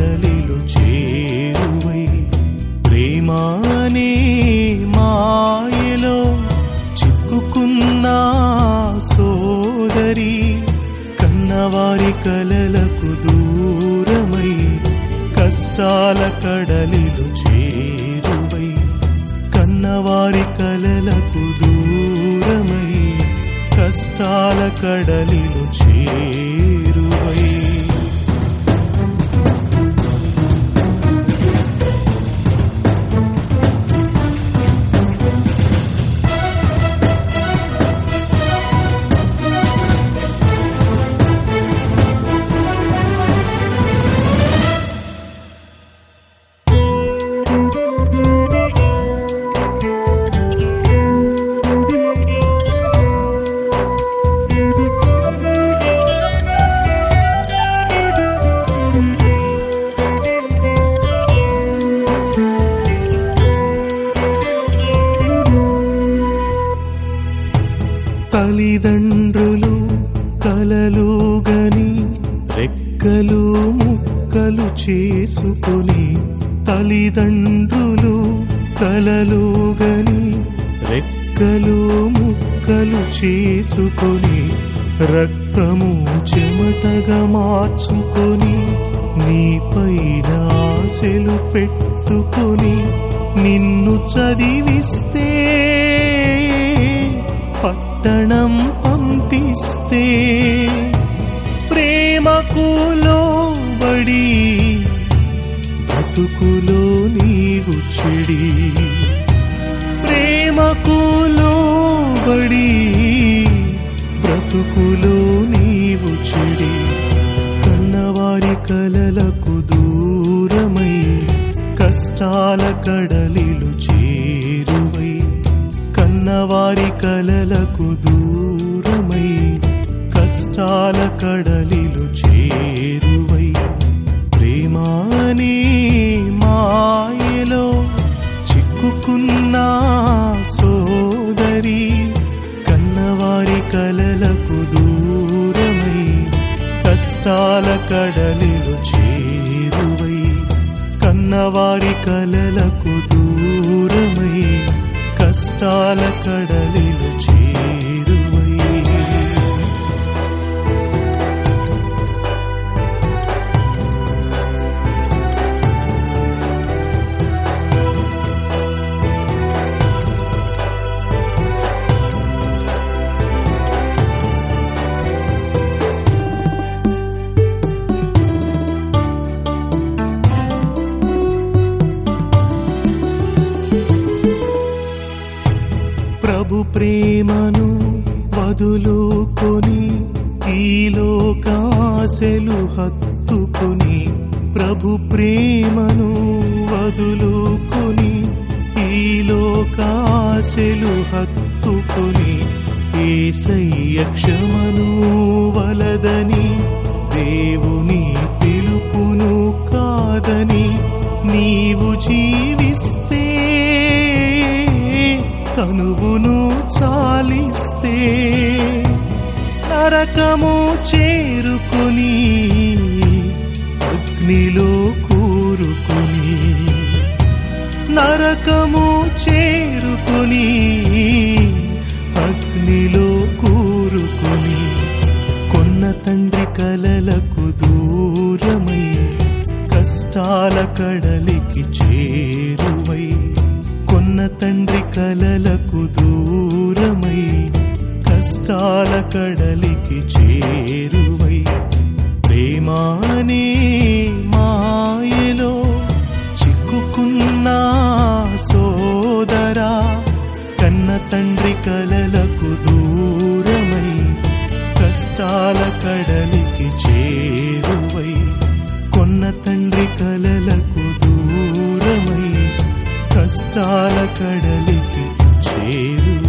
కడలిలో చేరువై ప్రేమానే మాయలో చిక్కుకున్న సోదరి కన్నవారి కలలకు దూరమై కష్టాల కడలిలో చేరువై కన్నవారి కలలకు దూరమై కష్టాల కడలిలో చేరువై తల్లిదండ్రులు కలలుగని రెక్కలు ముక్కలు చేసుకొని తల్లిదండ్రులు కలలుగని రెక్కలు ముక్కలు చేసుకొని రక్తము చెమటగా మార్చుకొని నీపైన ఆశలు పెట్టుకొని నిన్ను చదివిస్తే పట్టణం పంపిస్తే ప్రేమకు లోబడి బ్రతుకులో నీవు చెడి ప్రేమకు లోబడి బ్రతుకులో నీవు చెడి కన్నవారి కలలకు దూరమై కష్టాల కడలిలు చేరువై కన్నవారి కలలకు దూరమై కష్టాల కడలిలు చేరువై ప్రేమానే మాయలో చిక్కుకున్న సోదరి కన్నవారి కలలకు దూరమై కష్టాల కడలిలు చేరువై కన్నవారి కలలకు దూరమై కష్టాల కడలిలు చేరువై ప్రభు ప్రేమను వదులుకొని ఈ లోకాశలు హత్తుకొని ప్రభు ప్రేమను వదులుకొని ఈ లోకాశలు హత్తుకొని యేసయ్య క్షమను వలదని దేవుని పిలుపును కాదని నీవు జీవిస్తే తనువును చాలిస్తే నరకము చేరుకొని అగ్నిలో కూరుకొని నరకము చేరుకొని అగ్నిలో కూరుకొని కొన్న తండ్రి కలలకు దూరమై కష్టాల కడలికి చేరువై కొన్న తండ్రి కలలకు దూరమై కష్టాల కడలికి చేరువై ప్రేమానే మాయలో చిక్కుకున్న సోదరా కన్న తండ్రి కలలకు దూరమై కష్టాల కడలికి చేరువై కొన్న తండ్రి కలలకు దూరమై కష్టాల కడలికి చేరు